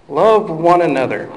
Love one another.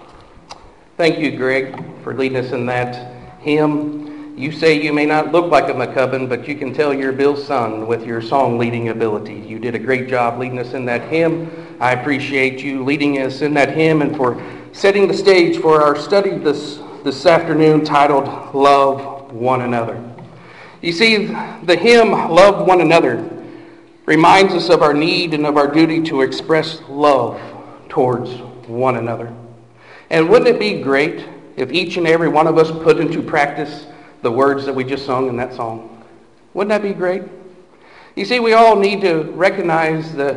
Thank you, Greg, for leading us in that hymn. You say you may not look like a McCubbin, but you can tell you're Bill's son with your song leading ability. You did a great job leading us in that hymn. I appreciate you leading us in that hymn and for setting the stage for our study this afternoon titled Love One Another. You see, the hymn Love One Another reminds us of our need and of our duty to express love towards one another. And wouldn't it be great if each and every one of us put into practice the words that we just sung in that song? Wouldn't that be great? You see, we all need to recognize the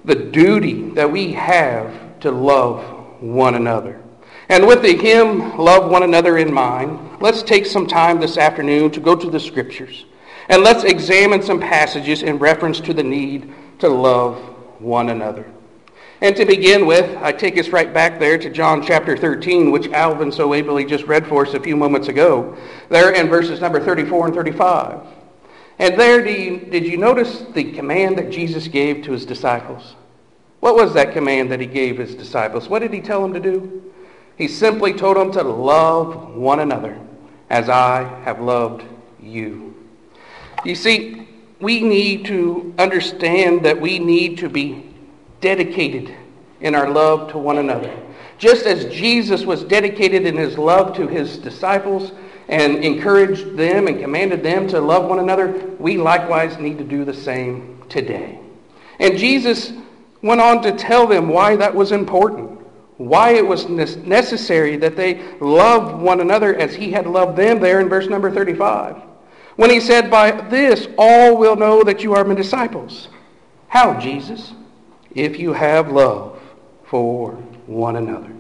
duty that we have to love one another. And with the hymn, Love One Another in mind, let's take some time this afternoon to go to the Scriptures. And let's examine some passages in reference to the need to love one another. And to begin with, I take us right back there to John chapter 13, which Alvin so ably just read for us a few moments ago, there in verses number 34 and 35. And there, did you notice the command that Jesus gave to his disciples? What was that command that he gave his disciples? What did he tell them to do? He simply told them to love one another as I have loved you. You see, we need to understand that we need to be dedicated in our love to one another. Just as Jesus was dedicated in his love to his disciples and encouraged them and commanded them to love one another, we likewise need to do the same today. And Jesus went on to tell them why that was important, why it was necessary that they love one another as he had loved them there in verse number 35. When he said, by this all will know that you are my disciples. How, Jesus? If you have love for one another.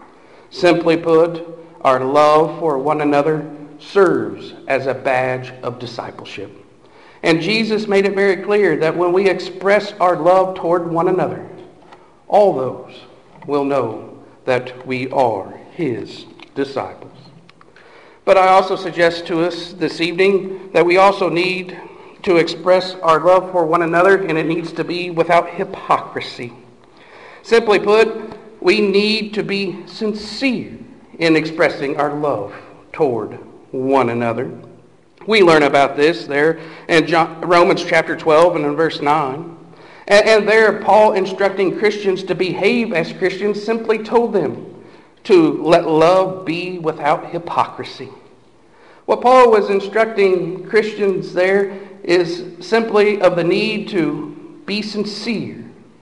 Simply put, our love for one another serves as a badge of discipleship. And Jesus made it very clear that when we express our love toward one another, all those will know that we are his disciples. But I also suggest to us this evening that we also need to express our love for one another, and it needs to be without hypocrisy. Simply put, we need to be sincere in expressing our love toward one another. We learn about this there in Romans chapter 12 and in verse 9. And there Paul, instructing Christians to behave as Christians, simply told them to let love be without hypocrisy. What Paul was instructing Christians there is simply of the need to be sincere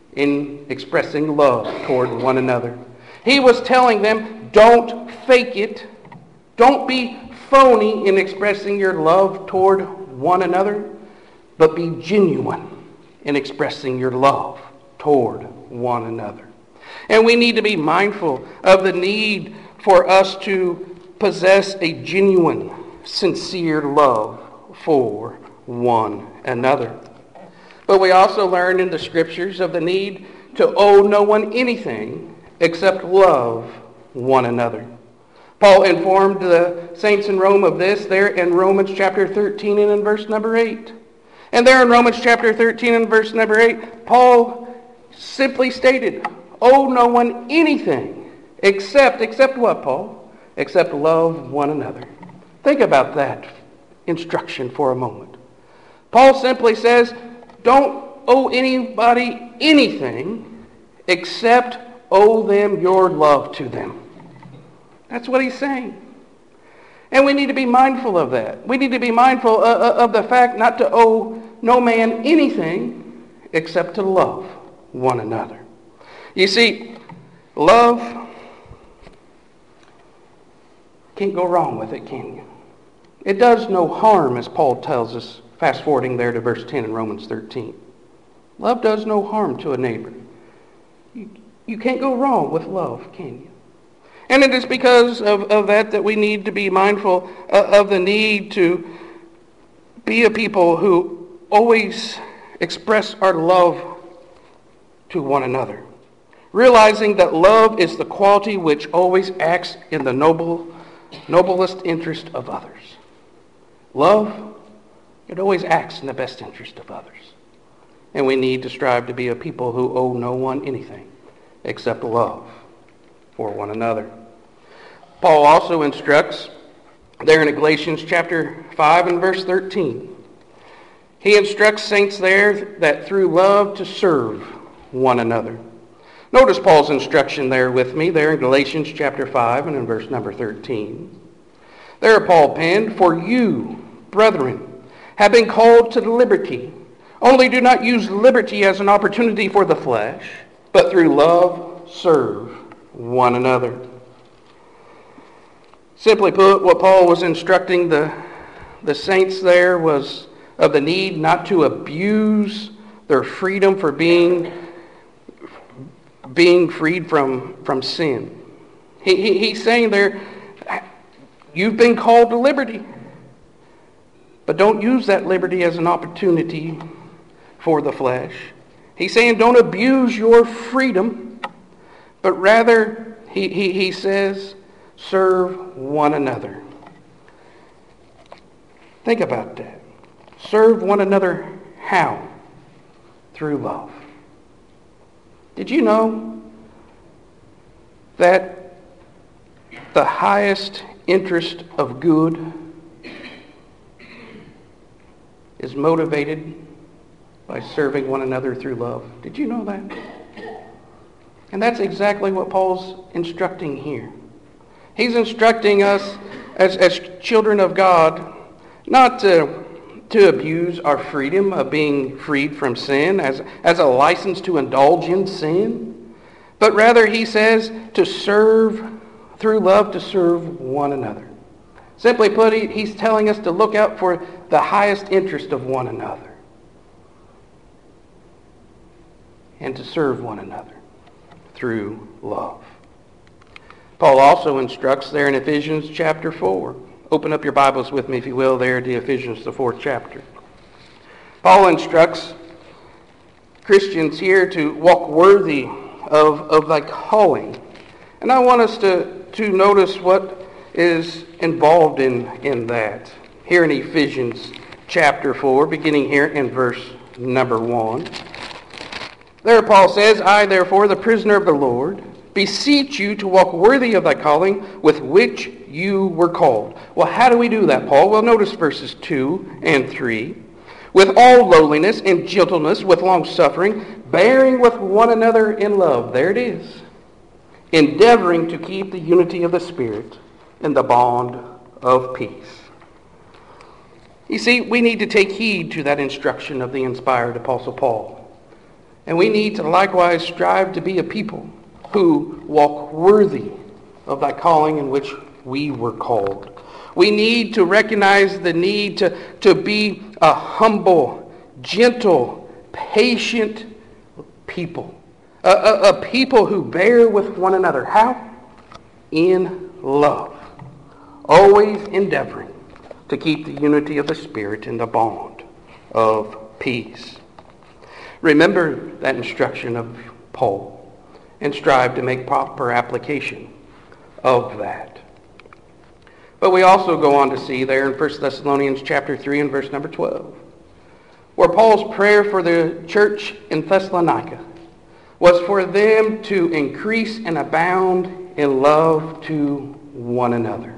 in expressing love toward one another. He was telling them, don't fake it. Don't be phony in expressing your love toward one another, but be genuine in expressing your love toward one another. And we need to be mindful of the need for us to possess a genuine, sincere love for one another. But we also learn in the Scriptures of the need to owe no one anything except love one another. Paul informed the saints in Rome of this there in Romans chapter 13 and in verse number 8. And there in Romans chapter 13 and verse number 8, Paul simply stated, owe no one anything except what, Paul? Except love one another. Think about that instruction for a moment. Paul simply says, don't owe anybody anything except owe them your love to them. That's what he's saying. And we need to be mindful of that. We need to be mindful of the fact not to owe no man anything except to love one another. You see, love, can't go wrong with it, can you? It does no harm, as Paul tells us, fast forwarding there to verse 10 in Romans 13. Love does no harm to a neighbor. You can't go wrong with love, can you? And it is because of that we need to be mindful of the need to be a people who always express our love to one another. Realizing that love is the quality which always acts in the noblest interest of others. Love, it always acts in the best interest of others. And we need to strive to be a people who owe no one anything except love for one another. Paul also instructs there in Galatians chapter 5 and verse 13. He instructs saints there that through love to serve one another. Notice Paul's instruction there with me, there in Galatians chapter 5 and in verse number 13. There Paul penned, "For you, brethren, have been called to liberty. Only do not use liberty as an opportunity for the flesh, but through love serve one another." Simply put, what Paul was instructing the saints there was of the need not to abuse their freedom for being freed from sin. He's saying there, you've been called to liberty, but don't use that liberty as an opportunity for the flesh. He's saying don't abuse your freedom, but rather, he says, serve one another. Think about that. Serve one another how? Through love. Did you know that the highest interest of good is motivated by serving one another through love? Did you know that? And that's exactly what Paul's instructing here. He's instructing us as children of God not to abuse our freedom of being freed from sin as a license to indulge in sin, but rather he says to serve through love, to serve one another. Simply put, he's telling us to look out for the highest interest of one another and to serve one another through love. Paul also instructs there in Ephesians chapter 4. Open up your Bibles with me, if you will, there to Ephesians, the 4th chapter. Paul instructs Christians here to walk worthy of thy calling. And I want us to notice what is involved in that. Here in Ephesians chapter 4, beginning here in verse number 1. There Paul says, "I therefore, the prisoner of the Lord, beseech you to walk worthy of thy calling with which you were called." Well, how do we do that, Paul? Well, notice verses 2 and 3. "With all lowliness and gentleness, with long-suffering, bearing with one another in love." There it is. "Endeavoring to keep the unity of the Spirit in the bond of peace." You see, we need to take heed to that instruction of the inspired Apostle Paul. And we need to likewise strive to be a people who walk worthy of that calling in which we were called. We need to recognize the need to be a humble, gentle, patient people. A people who bear with one another. How? In love. Always endeavoring to keep the unity of the Spirit in the bond of peace. Remember that instruction of Paul and strive to make proper application of that. But we also go on to see there in 1 Thessalonians chapter 3 and verse number 12, where Paul's prayer for the church in Thessalonica was for them to increase and abound in love to one another.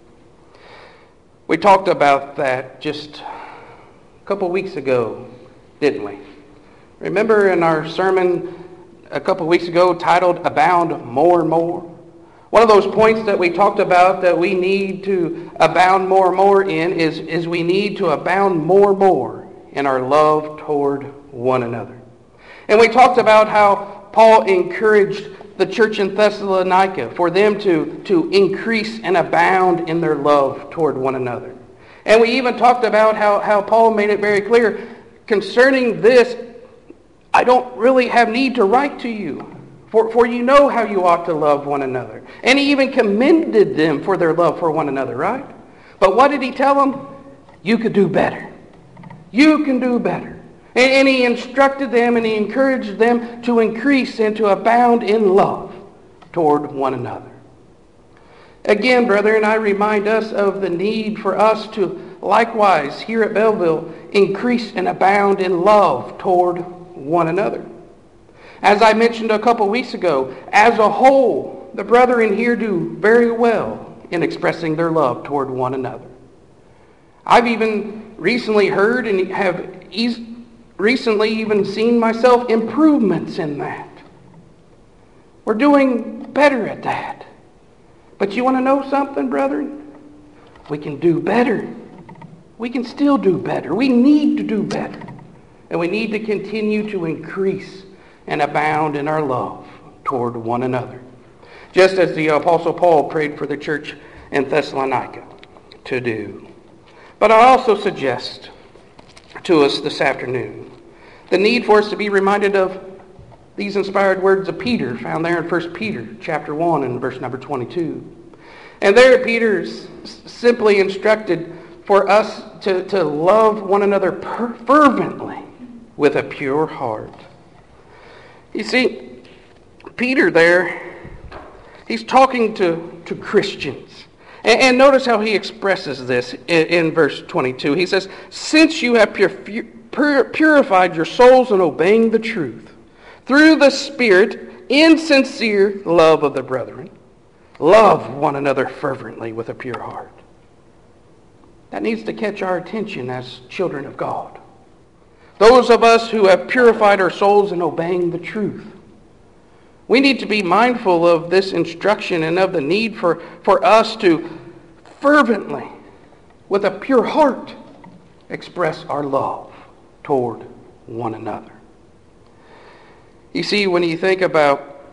We talked about that just a couple weeks ago, didn't we? Remember in our sermon a couple weeks ago titled "Abound More and More"? One of those points that we talked about that we need to abound more and more in is we need to abound more and more in our love toward one another. And we talked about how Paul encouraged the church in Thessalonica for them to increase and abound in their love toward one another. And we even talked about how Paul made it very clear, concerning this, I don't really have need to write to you, for you know how you ought to love one another. And he even commended them for their love for one another, right? But what did he tell them? You could do better. You can do better. And he instructed them and he encouraged them to increase and to abound in love toward one another. Again, brethren, I remind us of the need for us to likewise here at Belleville increase and abound in love toward one another. As I mentioned a couple weeks ago, as a whole, the brethren here do very well in expressing their love toward one another. I've even recently heard and have recently even seen myself improvements in that. We're doing better at that. But you want to know something, brethren? We can do better. We can still do better. We need to do better. And we need to continue to increase and abound in our love toward one another. Just as the Apostle Paul prayed for the church in Thessalonica to do. But I also suggest to us this afternoon the need for us to be reminded of these inspired words of Peter found there in 1 Peter chapter 1 and verse number 22. And there Peter simply instructed for us to love one another fervently with a pure heart. You see, Peter there, he's talking to Christians. And notice how he expresses this in verse 22. He says, since you have purified your souls in obeying the truth, through the Spirit, in sincere love of the brethren, love one another fervently with a pure heart. That needs to catch our attention as children of God. Those of us who have purified our souls in obeying the truth. We need to be mindful of this instruction and of the need for us to fervently, with a pure heart, express our love toward one another. You see, when you think about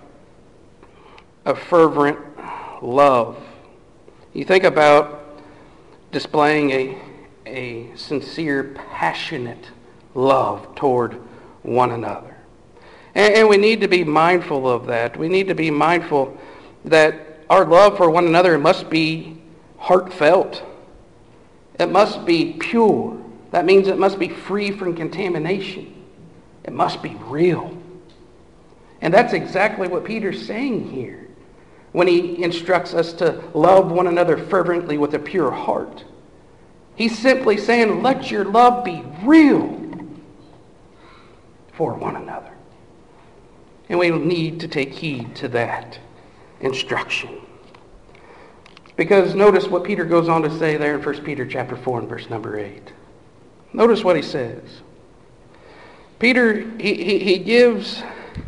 a fervent love, you think about displaying a sincere, passionate love toward one another. And we need to be mindful of that. We need to be mindful that our love for one another must be heartfelt. It must be pure. That means it must be free from contamination. It must be real. And that's exactly what Peter's saying here when he instructs us to love one another fervently with a pure heart. He's simply saying, let your love be real for one another. And we need to take heed to that instruction. Because notice what Peter goes on to say there in 1 Peter chapter 4 and verse number 8. Notice what he says. Peter, he gives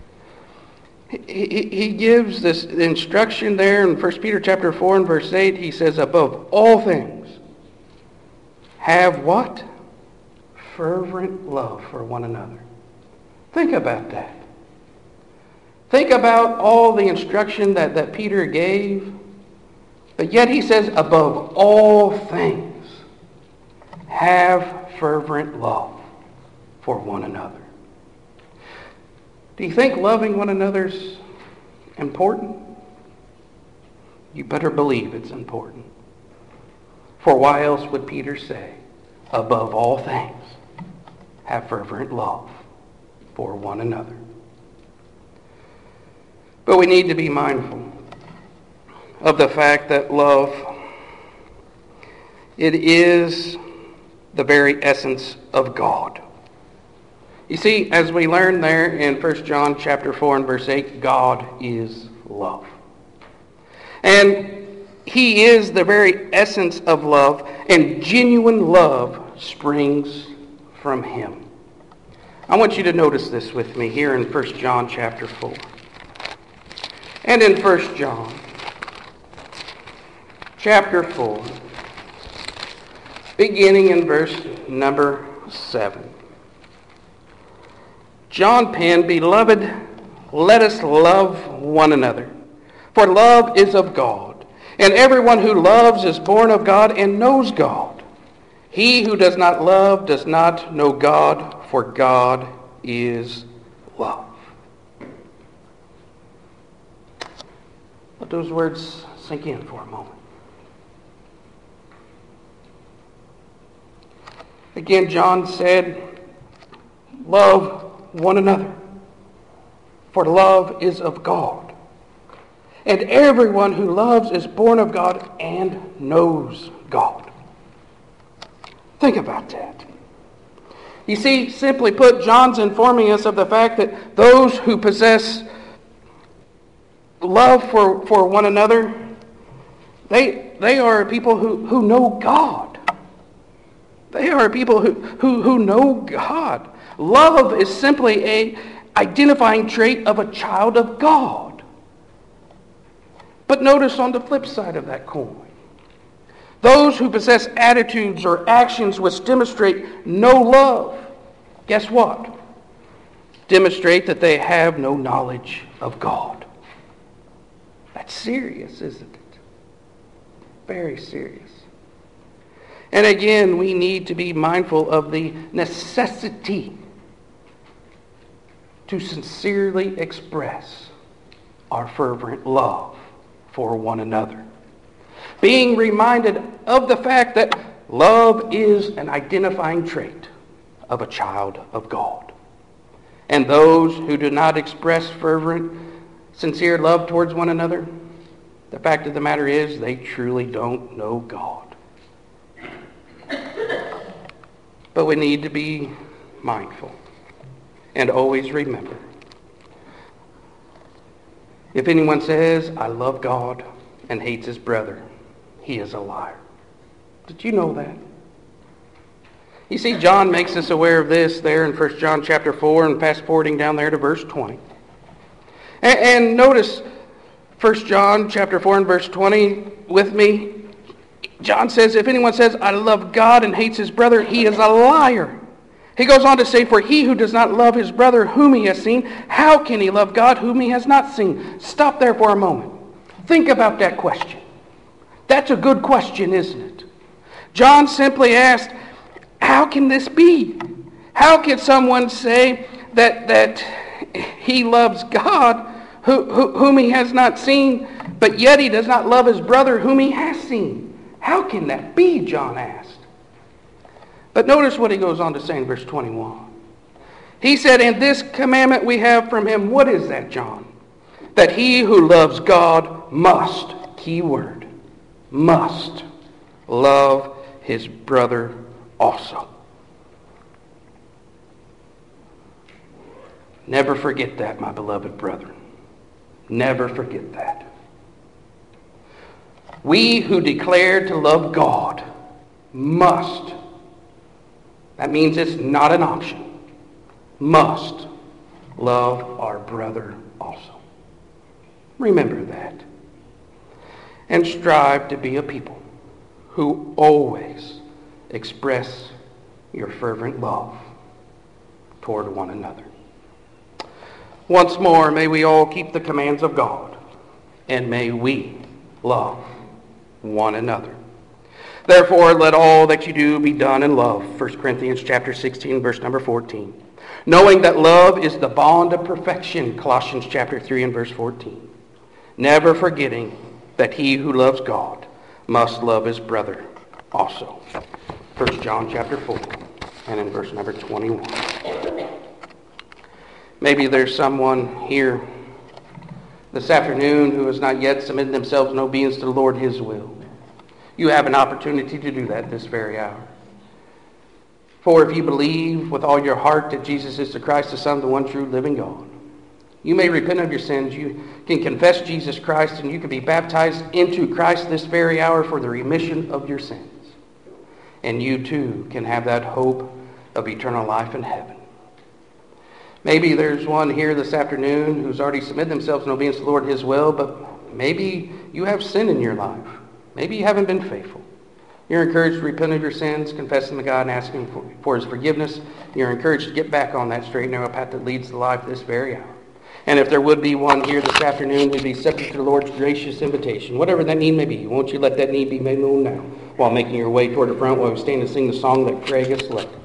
this instruction there in 1 Peter chapter 4 and verse 8. He says, above all things, have what? Fervent love for one another. Think about that. Think about all the instruction that Peter gave. But yet he says, above all things, have fervent love for one another. Do you think loving one another's important? You better believe it's important. For why else would Peter say, above all things, have fervent love for one another? But we need to be mindful of the fact that love, it is the very essence of God. You see, as we learn there in 1 John chapter 4 and verse 8, God is love. And he is the very essence of love, and genuine love springs from him. I want you to notice this with me here in 1 John chapter 4. And in 1 John chapter 4, beginning in verse number 7. John penned, beloved, let us love one another, for love is of God, and everyone who loves is born of God and knows God. He who does not love does not know God, for God is love. Let those words sink in for a moment. Again, John said, love one another, for love is of God. And everyone who loves is born of God and knows God. Think about that. You see, simply put, John's informing us of the fact that those who possess love for one another, they are people who know God. They are people who know God. Love is simply an identifying trait of a child of God. But notice on the flip side of that coin, those who possess attitudes or actions which demonstrate no love, guess what? Demonstrate that they have no knowledge of God. That's serious, isn't it? Very serious. And again, we need to be mindful of the necessity to sincerely express our fervent love for one another. Being reminded of the fact that love is an identifying trait of a child of God. And those who do not express fervent, sincere love towards one another, the fact of the matter is they truly don't know God. But we need to be mindful and always remember, if anyone says, I love God and hates his brother, he is a liar. Did you know that? You see, John makes us aware of this there in 1 John chapter 4 and fast forwarding down there to verse 20. And notice 1 John chapter 4 and verse 20 with me. John says, if anyone says, I love God and hates his brother, he is a liar. He goes on to say, for he who does not love his brother whom he has seen, how can he love God whom he has not seen? Stop there for a moment. Think about that question. That's a good question, isn't it? John simply asked, how can this be? How can someone say that he loves God whom he has not seen, but yet he does not love his brother whom he has seen? How can that be, John asked. But notice what he goes on to say in verse 21. He said, and this commandment we have from him, what is that, John? That he who loves God must, key word, must love his brother also. Never forget that, my beloved brethren. Never forget that. We who declare to love God must, that means it's not an option, must love our brother also. Remember that. And strive to be a people who always express your fervent love toward one another. Once more, may we all keep the commands of God, and may we love one another. Therefore, let all that you do be done in love. 1 Corinthians chapter 16, verse number 14. Knowing that love is the bond of perfection. Colossians chapter 3 and verse 14. Never forgetting that he who loves God must love his brother also. 1 John chapter 4 and in verse number 21. Maybe there's someone here this afternoon who has not yet submitted themselves in obedience to the Lord, his will. You have an opportunity to do that this very hour. For if you believe with all your heart that Jesus is the Christ, the Son of the one true living God, you may repent of your sins. You can confess Jesus Christ, and you can be baptized into Christ this very hour for the remission of your sins. And you too can have that hope of eternal life in heaven. Maybe there's one here this afternoon who's already submitted themselves in obedience to the Lord, his will, but maybe you have sin in your life. Maybe you haven't been faithful. You're encouraged to repent of your sins, confess them to God, and ask him for his forgiveness. You're encouraged to get back on that straight and narrow path that leads to life this very hour. And if there would be one here this afternoon, we'd be subject to the Lord's gracious invitation. Whatever that need may be, won't you let that need be made known now while making your way toward the front while we stand and sing the song that Craig has selected.